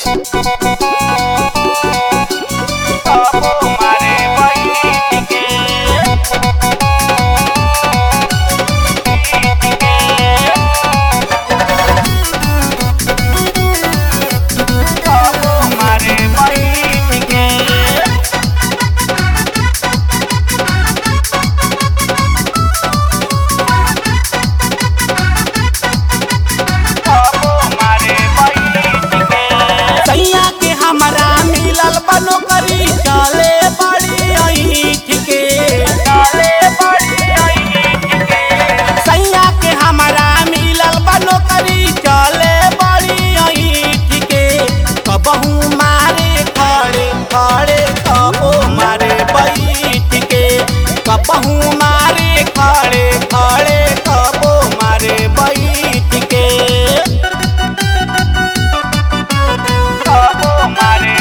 नौकरी चले बड़ी ऐठ के सैया के हमारा मिलल बा नौकरी चले बड़ी ऐठ के कबहू मारे खड़े खड़े कबो मारे बैठ के कबहू मारे खड़े खड़े कबो मारे बैठ के कबो मारे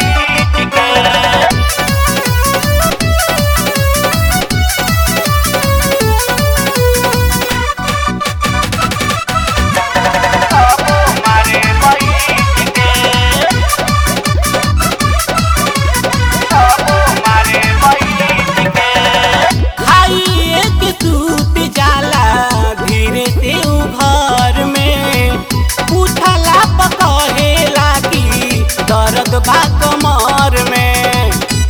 दर्द बा कमर में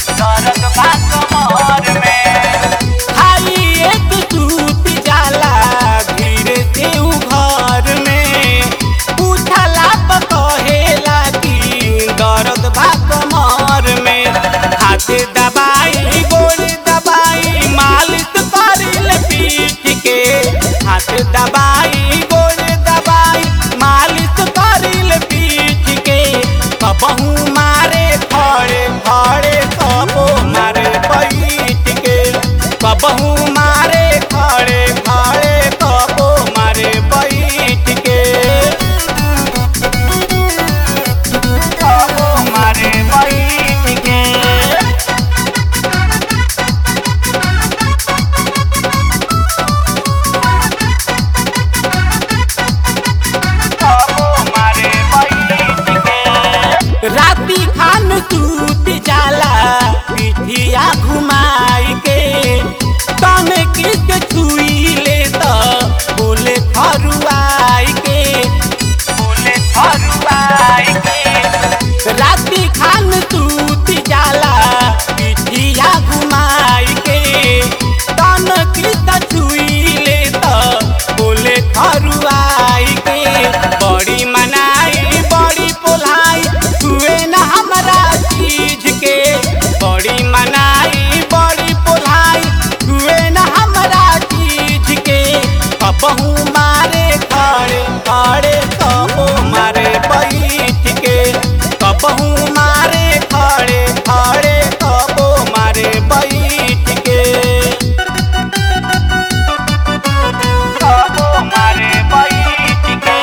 खाई एक टूट जाला धीरे से घर में पूछला कहेला कि दर्द बा कमर में हाथ दबाई गोड़ दबाई मालिश करिल पीठ के हाथ दबाई गोड़ दबाई मालिश करिल पीठ के कबहू मारे खड़े खड़े कबो मारे बैठ के कबहू मारे खड़े खड़े कबो मारे बैठ के कबो मारे बैठ के राती खान सूत जाला पिठिया घुमाई के तन किस छुई ले तो बोले फरुआई के राती खान सूत जाला पिठिया घुमाई के तन किस छुई ले तो बोले फरुआई के बड़ी मनाई बड़ी पोलाई हुए न हमरा चीज के बड़ी मनाई बड़ी पोलाई हुए न हमरा चीज के कबहू मारे खड़े खड़े कबो मारे बैठ के कबहू मारे खड़े खड़े कबो मारे बैठ के कबो मारे बैठ के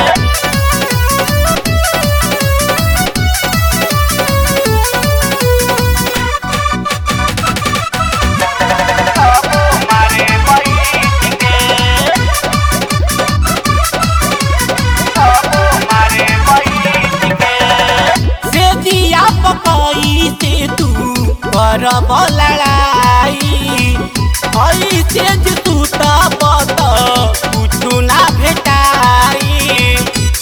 से तू करब लड़ाई ऐसे जे तू तब कुछु ना भेटाई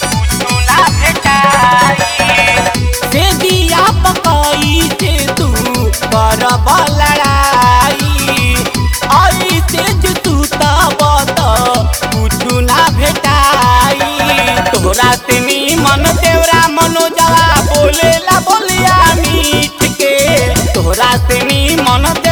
से दिया पकई से तू करब लड़ाई ऐसे जे तू तब कुछु ना भेटाई तोरा से मन देवरा मनोजवा बोलेला बोलिया मीठ के तोरा से मन